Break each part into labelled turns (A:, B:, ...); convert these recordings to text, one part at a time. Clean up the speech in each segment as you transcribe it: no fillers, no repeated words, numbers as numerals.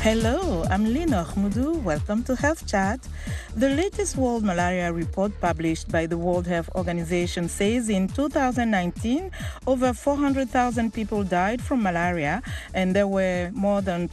A: Hello, I'm Lina Khmudu. Welcome to Health Chat. The latest World Malaria Report published by the World Health Organization says in 2019, over 400,000 people died from malaria, and there were more than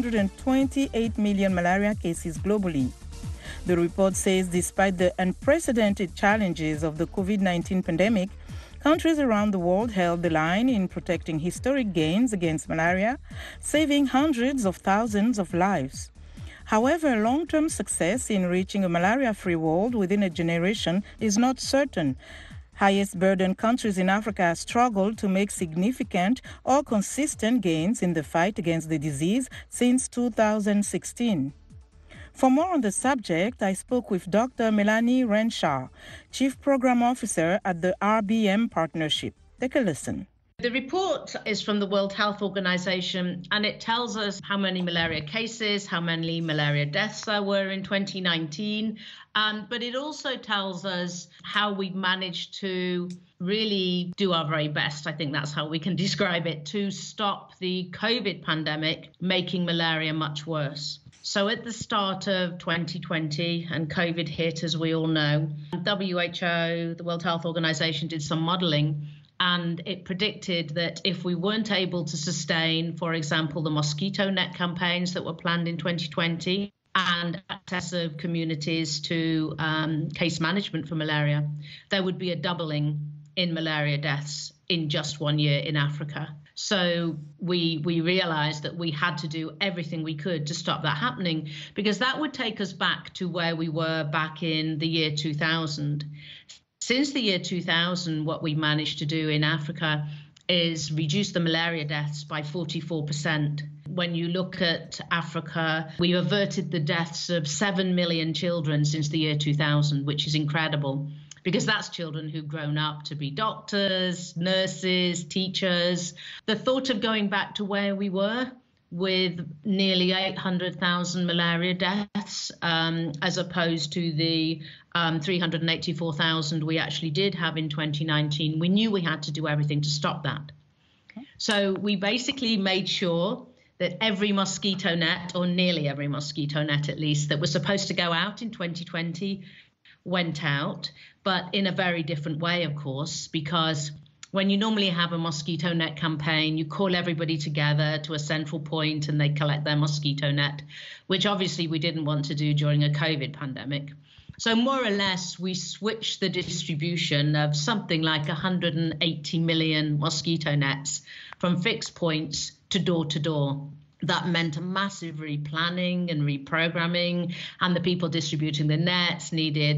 A: 228 million malaria cases globally. The report says despite the unprecedented challenges of the COVID-19 pandemic, countries around the world held the line in protecting historic gains against malaria, saving hundreds of thousands of lives. However, long-term success in reaching a malaria-free world within a generation is not certain. Highest burden countries in Africa struggled to make significant or consistent gains in the fight against the disease since 2016. For more on the subject, I spoke with Dr. Melanie Renshaw, Chief Program Officer at the RBM Partnership. Take a listen.
B: The report is from the World Health Organization, and it tells us how many malaria cases, how many malaria deaths there were in 2019. But it also tells us how we've managed to really do our very best, I think that's how we can describe it, to stop the COVID pandemic making malaria much worse. So at the start of 2020, and COVID hit, as we all know, WHO, the World Health Organization, did some modeling, and it predicted that if we weren't able to sustain, for example, the mosquito net campaigns that were planned in 2020 and access of communities to case management for malaria, there would be a doubling in malaria deaths in just 1 year in Africa. So we realized that we had to do everything we could to stop that happening, because that would take us back to where we were back in the year 2000. Since the year 2000, what we managed to do in Africa is reduce the malaria deaths by 44%. When you look at Africa, we averted the deaths of 7 million children since the year 2000, which is incredible, because that's children who've grown up to be doctors, nurses, teachers. The thought of going back to where we were with nearly 800,000 malaria deaths, as opposed to the 384,000 we actually did have in 2019, we knew we had to do everything to stop that. So we basically made sure that every mosquito net, or nearly every mosquito net at least, that was supposed to go out in 2020 went out, but in a very different way, of course, because when you normally have a mosquito net campaign, you call everybody together to a central point and they collect their mosquito net, which obviously we didn't want to do during a COVID pandemic. So more or less, we switched the distribution of something like 180 million mosquito nets from fixed points to door. That meant a massive replanning and reprogramming, and the people distributing the nets needed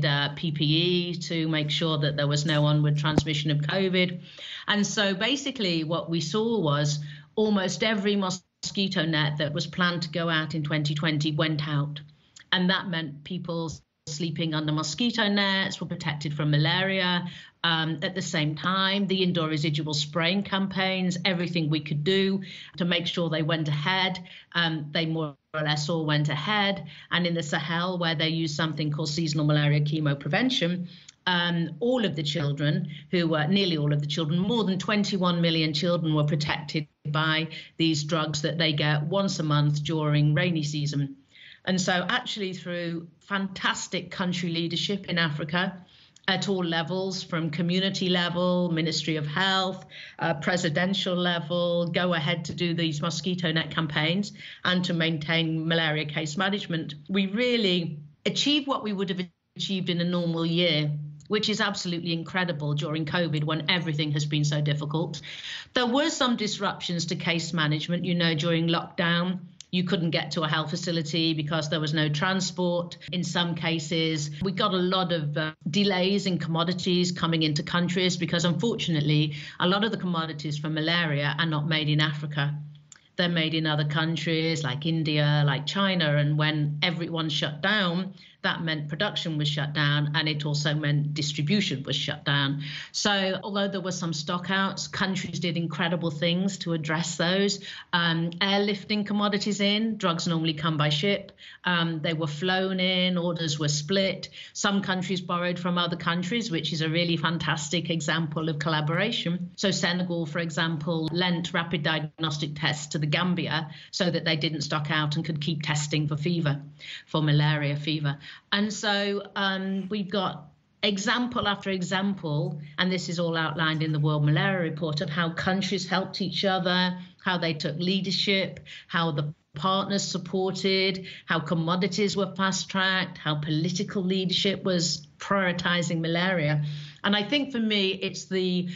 B: PPE to make sure that there was no onward transmission of COVID. And so basically what we saw was almost every mosquito net that was planned to go out in 2020 went out. And that meant people sleeping under mosquito nets were protected from malaria. At the same time, the indoor residual spraying campaigns, everything we could do to make sure they went ahead, they more or less all went ahead. And in the Sahel, where they use something called seasonal malaria chemoprevention, all of the children nearly all of the children, more than 21 million children were protected by these drugs that they get once a month during rainy season. And so actually through fantastic country leadership in Africa at all levels, from community level, Ministry of Health, presidential level, go ahead to do these mosquito net campaigns and to maintain malaria case management, we really achieved what we would have achieved in a normal year, which is absolutely incredible during COVID when everything has been so difficult. There were some disruptions to case management, during lockdown. You couldn't get to a health facility because there was no transport. In some cases, we got a lot of delays in commodities coming into countries because, unfortunately, a lot of the commodities for malaria are not made in Africa. They're made in other countries like India, like China. And when everyone shut down, that meant production was shut down, and it also meant distribution was shut down. So although there were some stockouts, countries did incredible things to address those. Airlifting commodities in, drugs normally come by ship. They were flown in, orders were split. Some countries borrowed from other countries, which is a really fantastic example of collaboration. So Senegal, for example, lent rapid diagnostic tests to the Gambia so that they didn't stock out and could keep testing for fever, for malaria fever. And so we've got example after example, and this is all outlined in the World Malaria Report, of how countries helped each other, how they took leadership, how the partners supported, how commodities were fast-tracked, how political leadership was prioritizing malaria. And I think for me, it's the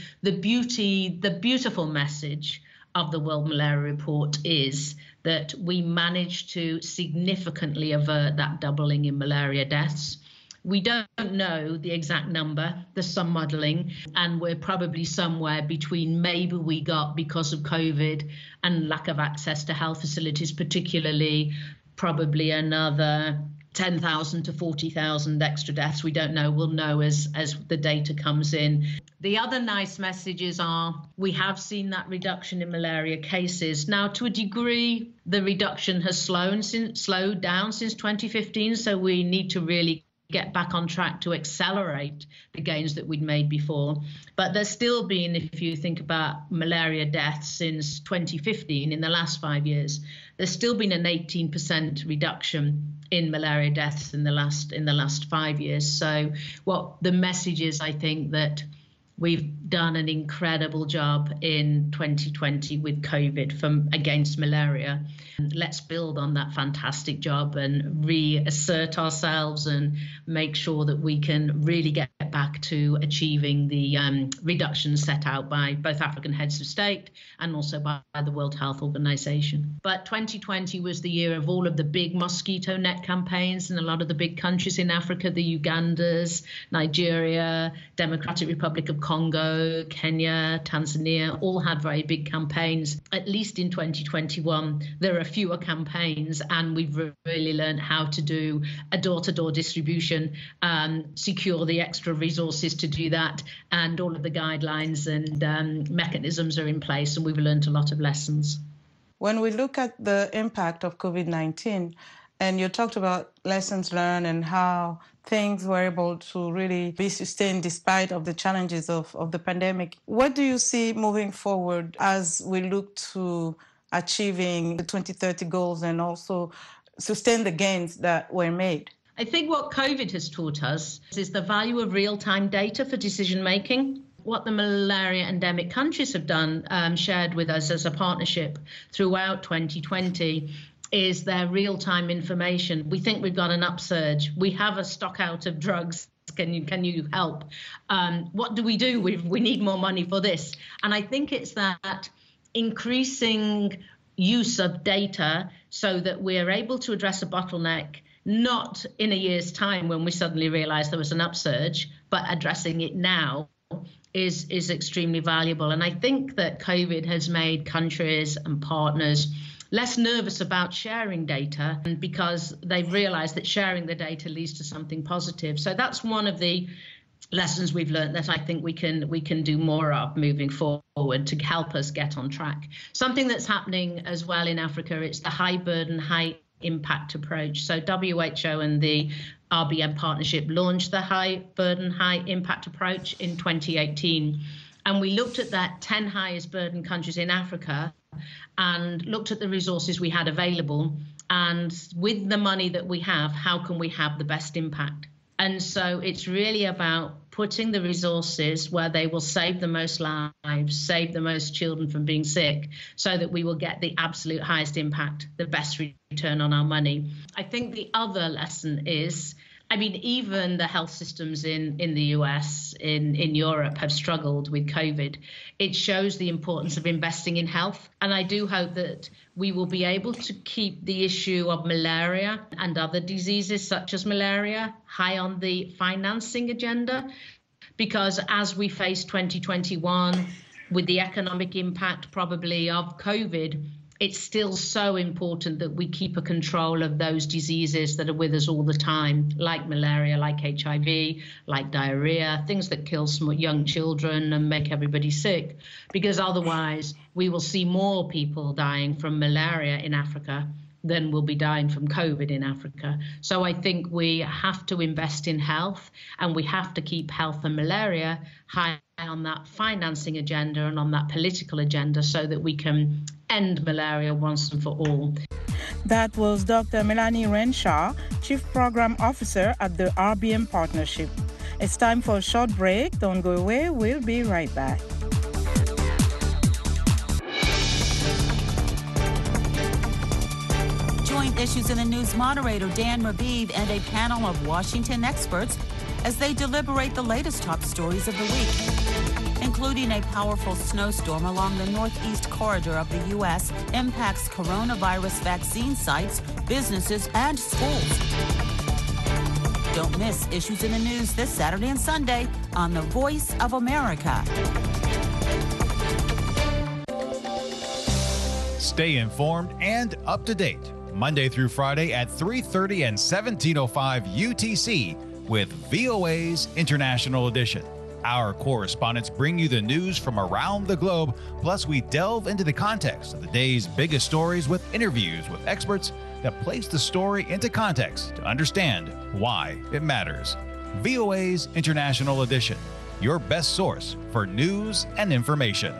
B: beautiful message of the World Malaria Report is that we managed to significantly avert that doubling in malaria deaths. We don't know the exact number, there's some modelling, and we're probably somewhere between maybe we got, because of COVID and lack of access to health facilities, particularly probably another 10,000 to 40,000 extra deaths. We don't know. We'll know as the data comes in. The other nice messages are we have seen that reduction in malaria cases. Now, to a degree, the reduction has slowed down since 2015, so we need to really get back on track to accelerate the gains that we'd made before. But there's still been, if you think about malaria deaths since 2015, in the last 5 years, there's still been an 18% reduction in malaria deaths in the last 5 years. So what the message is, I think, that we've done an incredible job in 2020 with COVID against malaria. Let's build on that fantastic job and reassert ourselves and make sure that we can really get back to achieving the reductions set out by both African heads of state and also by the World Health Organization. But 2020 was the year of all of the big mosquito net campaigns in a lot of the big countries in Africa, the Ugandas, Nigeria, Democratic Republic of Congo, Kenya, Tanzania, all had very big campaigns. At least in 2021, there are fewer campaigns, and we've really learned how to do a door-to-door distribution, secure the extra resources to do that, and all of the guidelines and mechanisms are in place, and we've learned a lot of lessons.
A: When we look at the impact of COVID-19, and you talked about lessons learned and how things were able to really be sustained despite of the challenges of the pandemic, what do you see moving forward as we look to achieving the 2030 goals and also sustain the gains that were made?
B: I think what COVID has taught us is the value of real-time data for decision-making. What the malaria endemic countries have done, shared with us as a partnership throughout 2020, is their real-time information. We think we've got an upsurge. We have a stock out of drugs. Can you help? What do? We need more money for this. And I think it's that increasing use of data so that we're able to address a bottleneck, not in a year's time when we suddenly realize there was an upsurge, but addressing it now is extremely valuable. And I think that COVID has made countries and partners less nervous about sharing data, because they've realized that sharing the data leads to something positive. So that's one of the lessons we've learned that I think we can do more of moving forward to help us get on track. Something that's happening as well in Africa, it's the high burden, high impact approach. So WHO and the RBM partnership launched the high burden, high impact approach in 2018. And we looked at that 10 highest burden countries in Africa and looked at the resources we had available. And with the money that we have, how can we have the best impact? And so it's really about putting the resources where they will save the most lives, save the most children from being sick, so that we will get the absolute highest impact, the best return on our money. I think the other lesson is, even the health systems in the US, in Europe have struggled with COVID. It shows the importance of investing in health. And I do hope that we will be able to keep the issue of malaria and other diseases such as malaria high on the financing agenda, because as we face 2021 with the economic impact probably of COVID, it's still so important that we keep a control of those diseases that are with us all the time, like malaria, like HIV, like diarrhea, things that kill young children and make everybody sick, because otherwise we will see more people dying from malaria in Africa than will be dying from COVID in Africa. So I think we have to invest in health, and we have to keep health and malaria high on that financing agenda and on that political agenda so that we can end malaria once and for all.
A: That was Dr. Melanie Renshaw, Chief Program Officer at the RBM Partnership. It's time for a short break. Don't go away. We'll be right back.
C: Join Issues in the News moderator Dan Rabib and a panel of Washington experts as they deliberate the latest top stories of the week, including a powerful snowstorm along the northeast corridor of the U.S. impacts coronavirus vaccine sites, businesses, and schools. Don't miss Issues in the News this Saturday and Sunday on The Voice of America.
D: Stay informed and up to date Monday through Friday at 3:30 and 17:05 UTC with VOA's International Edition. Our correspondents bring you the news from around the globe, plus we delve into the context of the day's biggest stories with interviews with experts that place the story into context to understand why it matters. VOA's International Edition, your best source for news and information.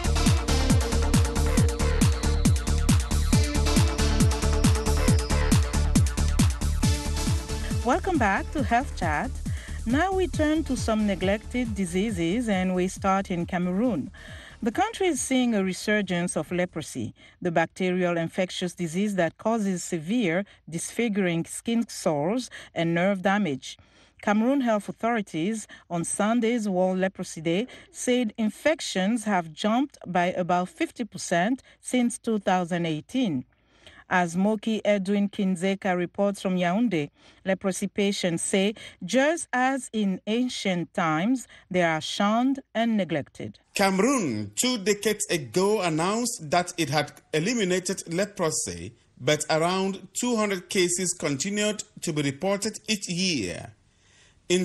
A: Welcome back to Health Chat. Now we turn to some neglected diseases, and we start in Cameroon. The country is seeing a resurgence of leprosy, the bacterial infectious disease that causes severe, disfiguring skin sores and nerve damage. Cameroon health authorities on Sunday's World Leprosy Day said infections have jumped by about 50% since 2018. As Moki Edwin Kinzeka reports from Yaoundé, leprosy patients say just as in ancient times, they are shunned and neglected.
E: Cameroon 2 decades ago announced that it had eliminated leprosy, but around 200 cases continued to be reported each year. In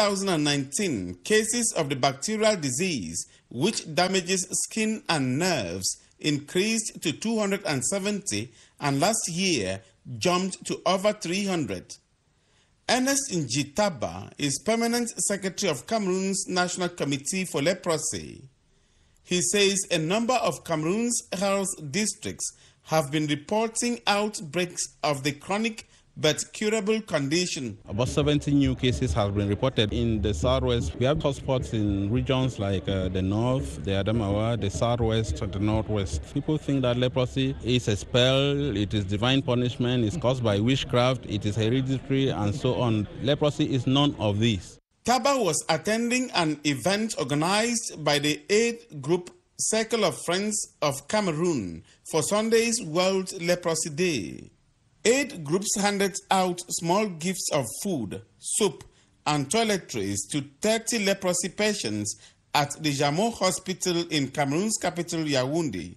E: 2019, cases of the bacterial disease, which damages skin and nerves, increased to 270, and last year jumped to over 300. Ernest Njitaba is Permanent Secretary of Cameroon's National Committee for Leprosy. He says a number of Cameroon's health districts have been reporting outbreaks of the chronic but curable condition.
F: About 70 new cases have been reported in the southwest. We have hotspots in regions like the north, the Adamawa, the southwest, the northwest. People think that leprosy is a spell, it is divine punishment, it's caused by witchcraft, it is hereditary, and so on. Leprosy is none of these.
E: Taba was attending an event organized by the aid group Circle of Friends of Cameroon for Sunday's World Leprosy Day. Aid groups handed out small gifts of food, soup, and toiletries to 30 leprosy patients at the Jameau Hospital in Cameroon's capital, Yaoundé.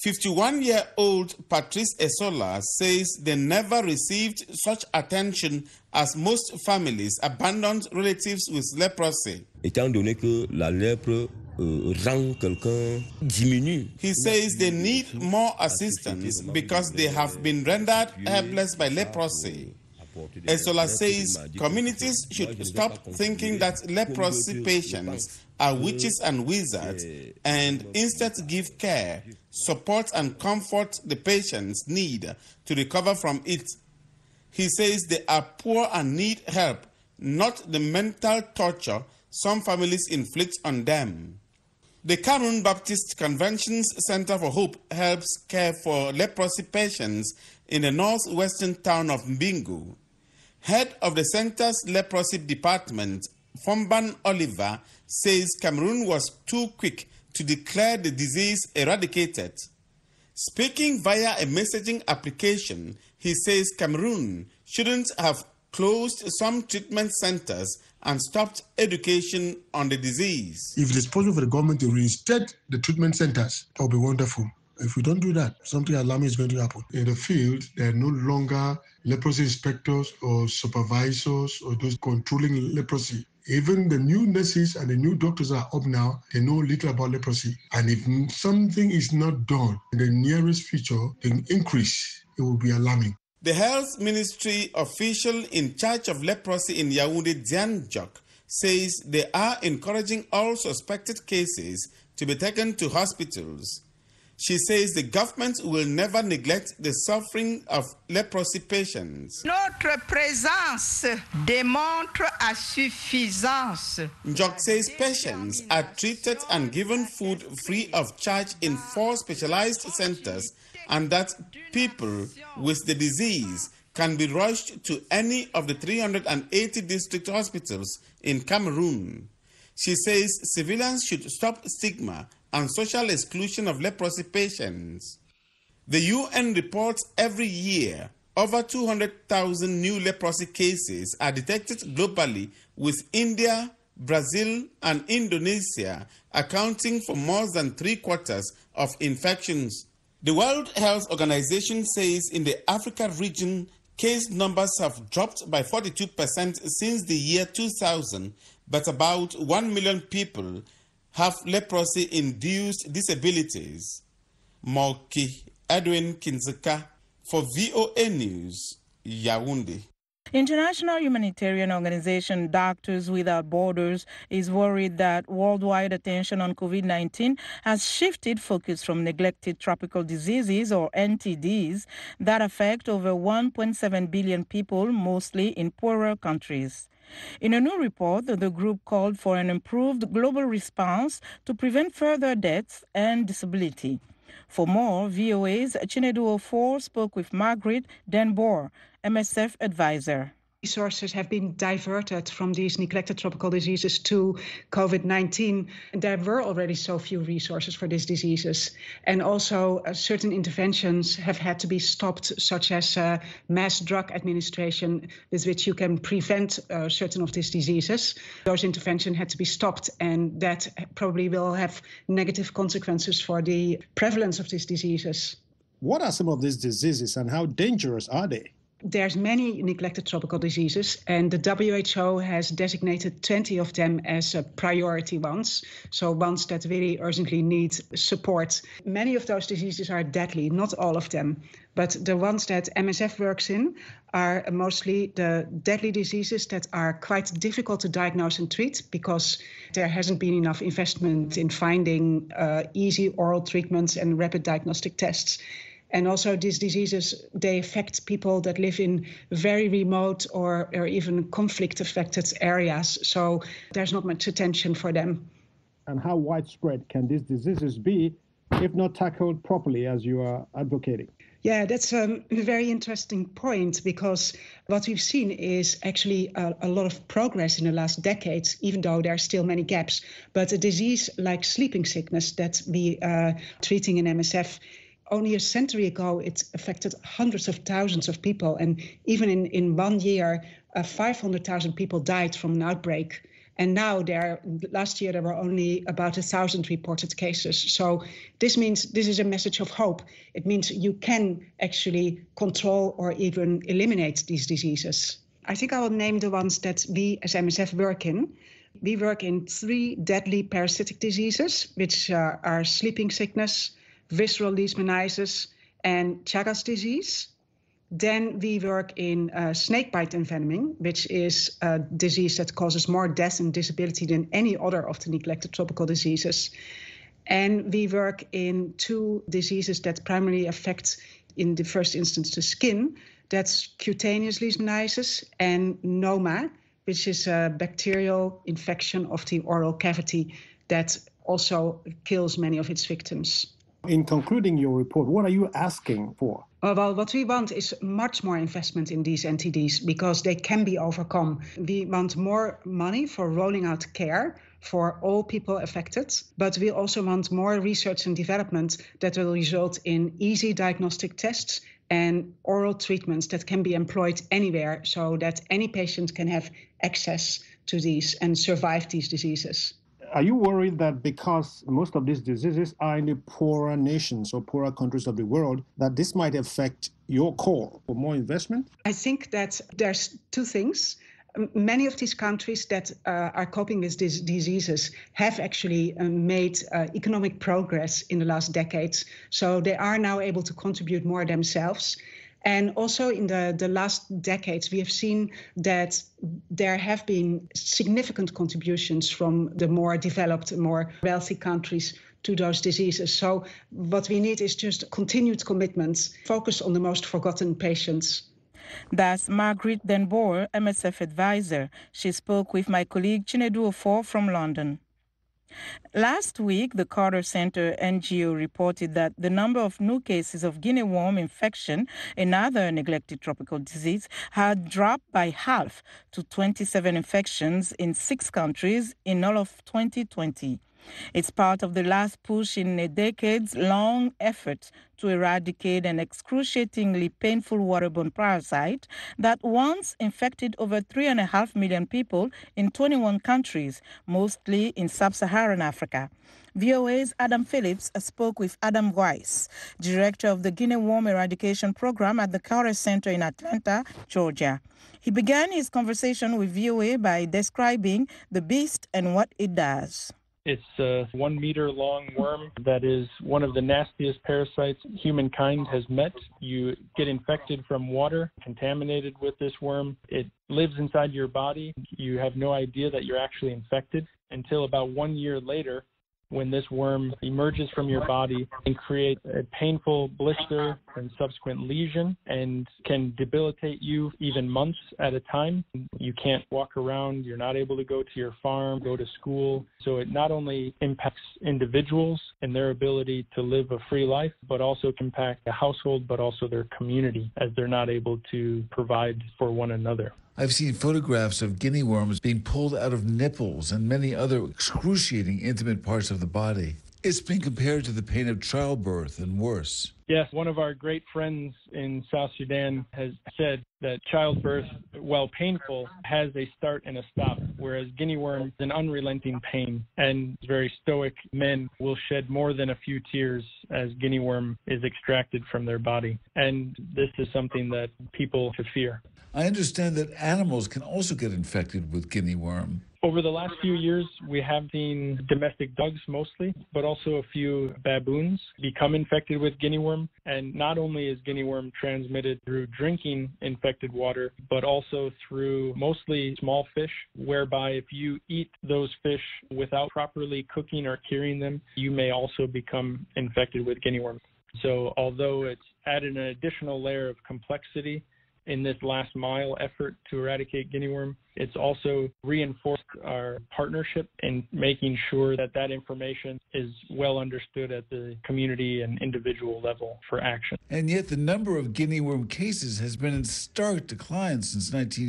E: 51-year-old Patrice Esola says they never received such attention as most families abandoned relatives with leprosy.
G: Étant donné que la lèpre rend quelqu'un diminue.
E: He says they need more assistance because they have been rendered helpless by leprosy. Esola says communities should stop thinking that leprosy patients are witches and wizards and instead give care, support, and comfort the patients need to recover from it. He says they are poor and need help, not the mental torture some families inflict on them. The Cameroon Baptist Convention's Center for Hope helps care for leprosy patients in the northwestern town of Mbingu. Head of the center's leprosy department, Fomban Oliver, says Cameroon was too quick to declare the disease eradicated. Speaking via a messaging application, he says Cameroon shouldn't have closed some treatment centers and stopped education on the disease.
H: If it is possible for the government to reinstate the treatment centers, that would be wonderful. If we don't do that, something alarming is going to happen. In the field, there are no longer leprosy inspectors or supervisors or those controlling leprosy. Even the new nurses and the new doctors are up now. They know little about leprosy. And if something is not done in the nearest future, the increase, it will be alarming.
E: The Health Ministry official in charge of leprosy in Yaoundé, Diane Jock, says they are encouraging all suspected cases to be taken to hospitals. She says the government will never neglect the suffering of leprosy patients.
I: Notre présence démontre à suffisance.
E: Jock says patients are treated and given food free of charge in 4 specialized centers, and that people with the disease can be rushed to any of the 380 district hospitals in Cameroon. She says civilians should stop stigma and social exclusion of leprosy patients. The UN reports every year over 200,000 new leprosy cases are detected globally, with India, Brazil, and Indonesia accounting for more than 3/4 of infections. The World Health Organization says in the Africa region, case numbers have dropped by 42% since the year 2000, but about 1 million people have leprosy-induced disabilities. Moki Edwin Kinzeka for VOA News, Yaoundé.
A: International humanitarian organization Doctors Without Borders is worried that worldwide attention on COVID-19 has shifted focus from neglected tropical diseases, or NTDs, that affect over 1.7 billion people, mostly in poorer countries. In a new report, the group called for an improved global response to prevent further deaths and disability. For more, VOA's Chinedu Ofor spoke with Margaret Denboer, MSF advisor.
J: Resources have been diverted from these neglected tropical diseases to COVID-19. There were already so few resources for these diseases. And also certain interventions have had to be stopped, such as mass drug administration, with which you can prevent certain of these diseases. Those interventions had to be stopped, and that probably will have negative consequences for the prevalence of these diseases.
K: What are some of these diseases and how dangerous are they?
J: There's many neglected tropical diseases, and the WHO has designated 20 of them as priority ones, so ones that really urgently need support. Many of those diseases are deadly, not all of them, but the ones that MSF works in are mostly the deadly diseases that are quite difficult to diagnose and treat because there hasn't been enough investment in finding easy oral treatments and rapid diagnostic tests. And also these diseases, they affect people that live in very remote or even conflict-affected areas. So there's not much attention for them.
K: And how widespread can these diseases be if not tackled properly, as you are advocating?
J: Yeah, that's a very interesting point, because what we've seen is actually a lot of progress in the last decades, even though there are still many gaps. But a disease like sleeping sickness that we are treating in MSF, only a century ago, it affected hundreds of thousands of people. And even in 1 year, 500,000 people died from an outbreak. And now last year, there were only about 1,000 reported cases. So this means this is a message of hope. It means you can actually control or even eliminate these diseases. I think I will name the ones that we as MSF work in. We work in 3 deadly parasitic diseases, which are sleeping sickness, visceral leishmaniasis, and Chagas disease. Then we work in snakebite envenoming, which is a disease that causes more death and disability than any other of the neglected tropical diseases. And we work in 2 diseases that primarily affect, in the first instance, the skin. That's cutaneous leishmaniasis and NOMA, which is a bacterial infection of the oral cavity that also kills many of its victims.
K: In concluding your report, what are you asking for?
J: Well, what we want is much more investment in these NTDs because they can be overcome. We want more money for rolling out care for all people affected, but we also want more research and development that will result in easy diagnostic tests and oral treatments that can be employed anywhere so that any patient can have access to these and survive these diseases.
K: Are you worried that because most of these diseases are in the poorer nations or poorer countries of the world, that this might affect your call for more investment?
J: I think that there's two things. Many of these countries that are coping with these diseases have actually made economic progress in the last decades. So they are now able to contribute more themselves. And also in the last decades, we have seen that there have been significant contributions from the more developed, more wealthy countries to those diseases. So what we need is just continued commitments, focus on the most forgotten patients.
A: That's Margaret Den Boer, MSF advisor. She spoke with my colleague Chinedu Ofor from London. Last week, the Carter Center NGO reported that the number of new cases of guinea worm infection, another neglected tropical disease, had dropped by half to 27 infections in 6 countries in all of 2020. It's part of the last push in a decades-long effort to eradicate an excruciatingly painful waterborne parasite that once infected over 3.5 million people in 21 countries, mostly in sub-Saharan Africa. VOA's Adam Phillips spoke with Adam Weiss, director of the Guinea Worm Eradication Program at the Carter Center in Atlanta, Georgia. He began his conversation with VOA by describing the beast and what it does.
L: It's a 1 meter long worm that is one of the nastiest parasites humankind has met. You get infected from water, contaminated with this worm. It lives inside your body. You have no idea that you're actually infected until about 1 year later, when this worm emerges from your body and creates a painful blister and subsequent lesion and can debilitate you even months at a time. You can't walk around, you're not able to go to your farm, go to school. So it not only impacts individuals and their ability to live a free life, but also can impact the household, but also their community as they're not able to provide for one another.
M: I've seen photographs of guinea worms being pulled out of nipples and many other excruciating intimate parts of the body. It's been compared to the pain of childbirth and worse.
L: Yes, one of our great friends in South Sudan has said that childbirth, while painful, has a start and a stop, whereas guinea worm is an unrelenting pain, and very stoic men will shed more than a few tears as guinea worm is extracted from their body. And this is something that people should fear.
M: I understand that animals can also get infected with guinea worm.
L: Over the last few years, we have seen domestic dogs mostly, but also a few baboons become infected with guinea worm. And not only is guinea worm transmitted through drinking infected water, but also through mostly small fish, whereby if you eat those fish without properly cooking or curing them, you may also become infected with guinea worm. So although it's added an additional layer of complexity in this last mile effort to eradicate guinea worm, it's also reinforced our partnership in making sure that that information is well understood at the community and individual level for action.
M: And yet the number of guinea worm cases has been in stark decline since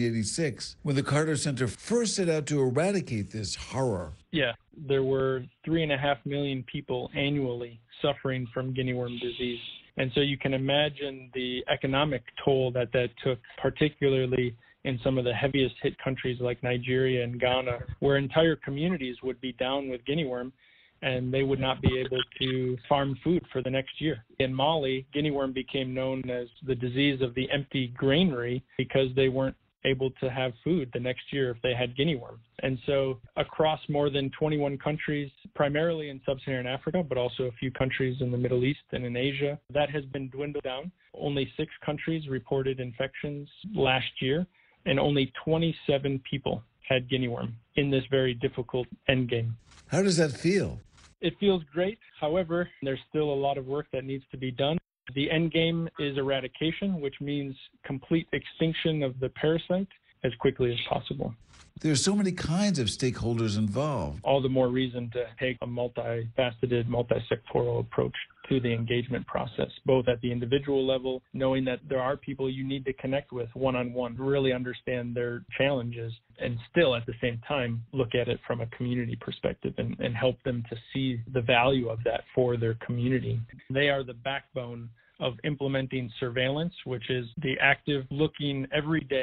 M: 1986, when the Carter Center first set out to eradicate this horror.
L: Yeah, there were 3.5 million people annually suffering from guinea worm disease. And so you can imagine the economic toll that took, particularly in some of the heaviest hit countries like Nigeria and Ghana, where entire communities would be down with guinea worm and they would not be able to farm food for the next year. In Mali, guinea worm became known as the disease of the empty granary because they weren't able to have food the next year if they had guinea worm. And so across more than 21 countries, primarily in sub-Saharan Africa, but also a few countries in the Middle East and in Asia, that has been dwindled down. Only 6 countries reported infections last year, and only 27 people had guinea worm in this very difficult endgame.
M: How does that feel?
L: It feels great. However, there's still a lot of work that needs to be done. The end game is eradication, which means complete extinction of the parasite as quickly as possible.
M: There's so many kinds of stakeholders involved.
L: All the more reason to take a multifaceted, multi-sectoral approach to the engagement process, both at the individual level, knowing that there are people you need to connect with one-on-one, really understand their challenges, and still at the same time look at it from a community perspective and help them to see the value of that for their community. They are the backbone of implementing surveillance, which is the active looking every day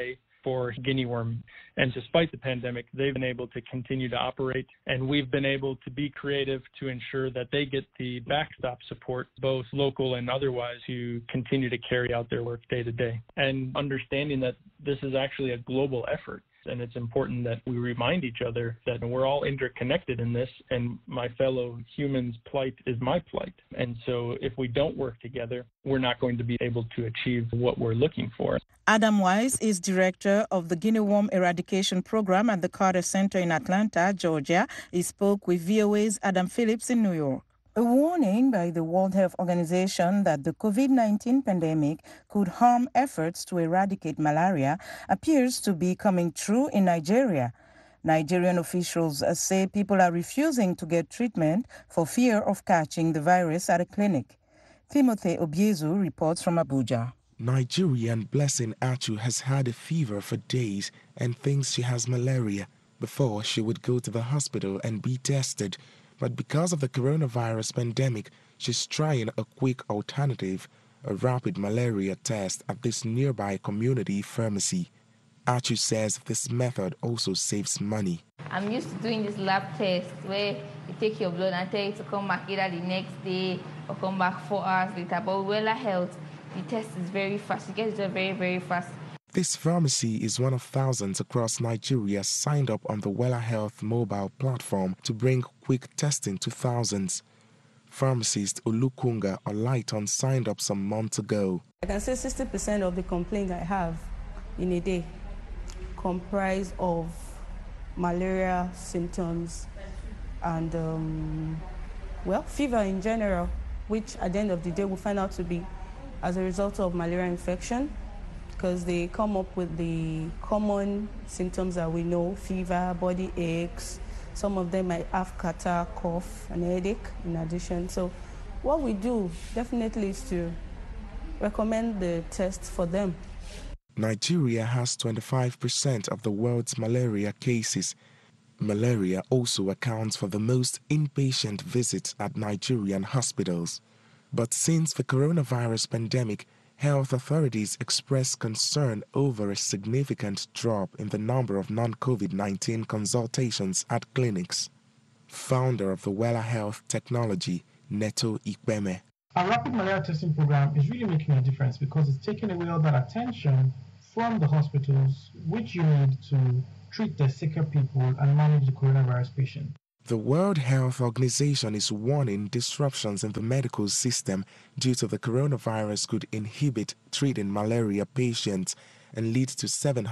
L: for guinea worm. And despite the pandemic, they've been able to continue to operate, and we've been able to be creative to ensure that they get the backstop support, both local and otherwise, to continue to carry out their work day to day. And understanding that this is actually a global effort. And it's important that we remind each other that we're all interconnected in this, and my fellow humans' plight is my plight. And so if we don't work together, we're not going to be able to achieve what we're looking for.
A: Adam Wise is director of the guinea worm eradication program at the Carter Center in Atlanta, Georgia. He spoke with VOA's Adam Phillips in New York. A warning by the World Health Organization that the COVID-19 pandemic could harm efforts to eradicate malaria appears to be coming true in Nigeria. Nigerian officials say people are refusing to get treatment for fear of catching the virus at a clinic. Timothy Obiezu reports from Abuja.
N: Nigerian Blessing Achu has had a fever for days and thinks she has malaria. Before, she would go to the hospital and be tested. But because of the coronavirus pandemic, she's trying a quick alternative, a rapid malaria test at this nearby community pharmacy. Achu says this method also saves money.
O: I'm used to doing this lab test where you take your blood and tell you to come back either the next day or come back 4 hours later. But with Wella Health, the test is very fast. You get it very, very fast.
N: This pharmacy is one of thousands across Nigeria signed up on the Wella Health mobile platform to bring quick testing to thousands. Pharmacist Olukunga Olaiton signed up some months ago.
P: I can say 60% of the complaints I have in a day comprise of malaria symptoms and, fever in general, which at the end of the day we'll find out to be as a result of malaria infection, because they come up with the common symptoms that we know: fever, body aches. Some of them might have catarrh, cough, and headache in addition. So what we do definitely is to recommend the test for them.
N: Nigeria has 25% of the world's malaria cases. Malaria also accounts for the most inpatient visits at Nigerian hospitals. But since the coronavirus pandemic, health authorities expressed concern over a significant drop in the number of non-COVID-19 consultations at clinics. Founder of the Wella Health Technology, Neto Ikpeme.
Q: Our rapid malaria testing program is really making a difference because it's taking away all that attention from the hospitals, which you need to treat the sicker people and manage the coronavirus patient.
N: The World Health Organization is warning disruptions in the medical system due to the coronavirus could inhibit treating malaria patients and lead to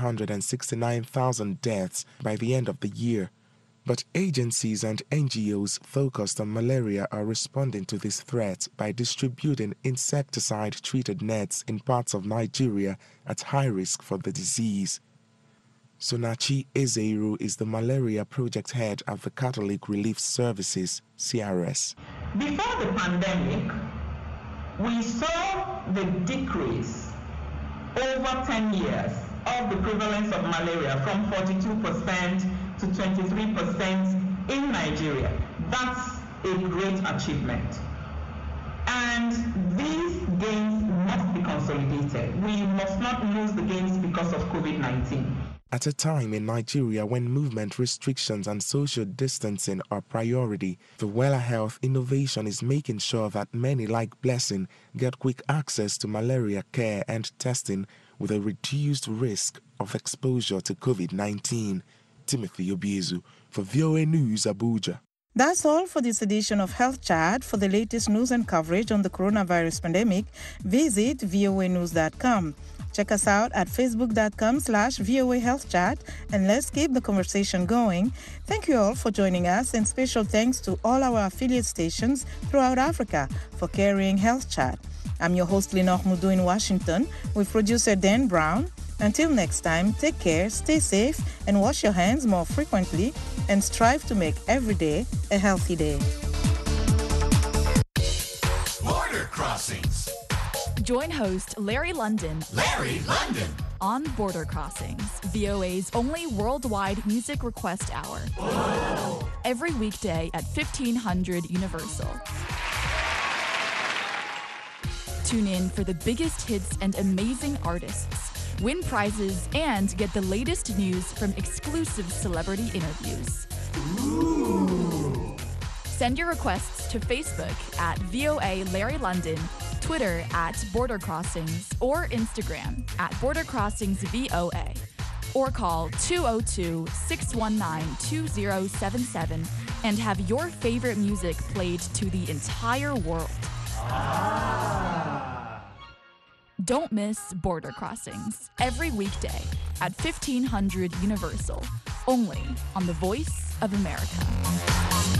N: 769,000 deaths by the end of the year. But agencies and NGOs focused on malaria are responding to this threat by distributing insecticide-treated nets in parts of Nigeria at high risk for the disease. Sonachi Ezeiru is the malaria project head at the Catholic Relief Services, CRS.
R: Before the pandemic, we saw the decrease over 10 years of the prevalence of malaria from 42% to 23% in Nigeria. That's a great achievement. And these gains must be consolidated. We must not lose the gains because of COVID-19.
N: At a time in Nigeria when movement restrictions and social distancing are priority, the Wella Health innovation is making sure that many like Blessing get quick access to malaria care and testing with a reduced risk of exposure to COVID-19. Timothy Obiezu for VOA News, Abuja.
A: That's all for this edition of Health Chat. For the latest news and coverage on the coronavirus pandemic, visit voanews.com. Check us out at facebook.com/VOA Health Chat, and let's keep the conversation going. Thank you all for joining us, and special thanks to all our affiliate stations throughout Africa for carrying Health Chat. I'm your host, Lenore Mudu in Washington, with producer Dan Brown. Until next time, take care, stay safe, and wash your hands more frequently, and strive to make every day a healthy day.
S: Border Crossings.
T: Join host Larry London on Border Crossings, VOA's only worldwide music request hour. Whoa. Every weekday at 1500 Universal. Tune in for the biggest hits and amazing artists, Win prizes and get the latest news from exclusive celebrity interviews. Ooh. Send your requests to Facebook at VOA Larry London, Twitter at Border Crossings, or Instagram at Border Crossings VOA. Or call 202-619-2077 and have your favorite music played to the entire world. Don't miss Border Crossings every weekday at 1500 Universal, only on the Voice of America.